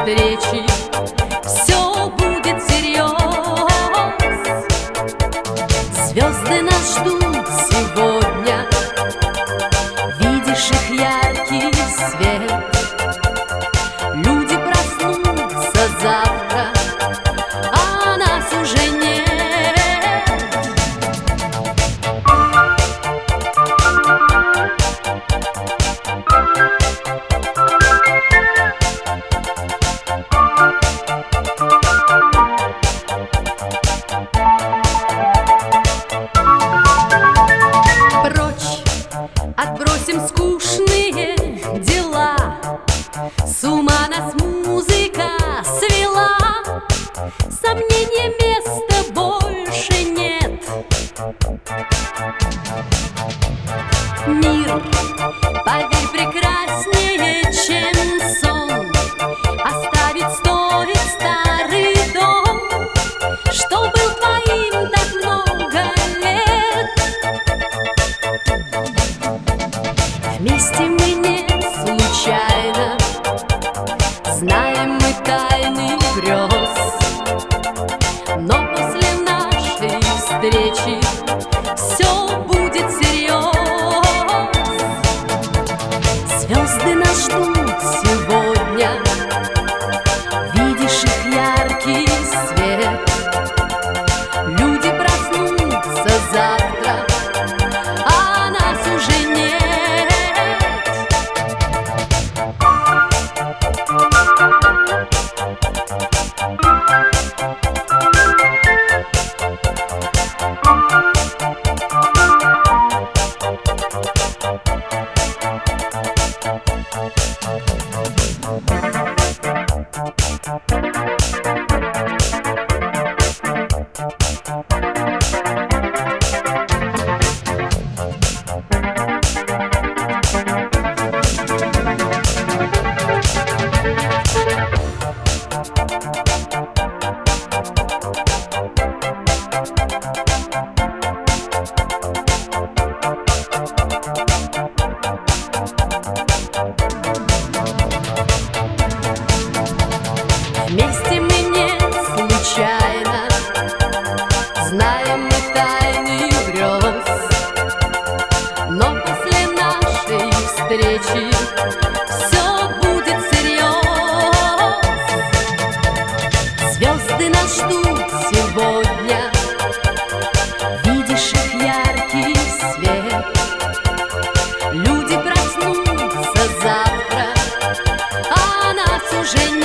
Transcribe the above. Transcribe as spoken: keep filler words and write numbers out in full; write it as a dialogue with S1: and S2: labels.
S1: встречи все будет всерьез. Звезды нас ждут сегодня, видишь их яркий свет. Люди проснутся завтра, а нас уже нет. Отбросим скучные дела, с ума нас музыка свела. Сомнения места больше нет. Мир, поверь, прекраснее, чем сон. Оставить стоит старый дом, что был твоим так много лет. Вместе мы не случайно, знаем мы тайны грез. Но после нашей встречи все будет всерьез. Звезды нас ждут сегодня, видишь их яркий свет. Люди проснутся завтра, а нас уже нет. Вместе мы не случайно, знаем мы тайны грез. Но после нашей встречи все будет всерьез. Звезды нас ждут сегодня, видишь их яркий свет. Люди проснутся завтра, а нас уже нет.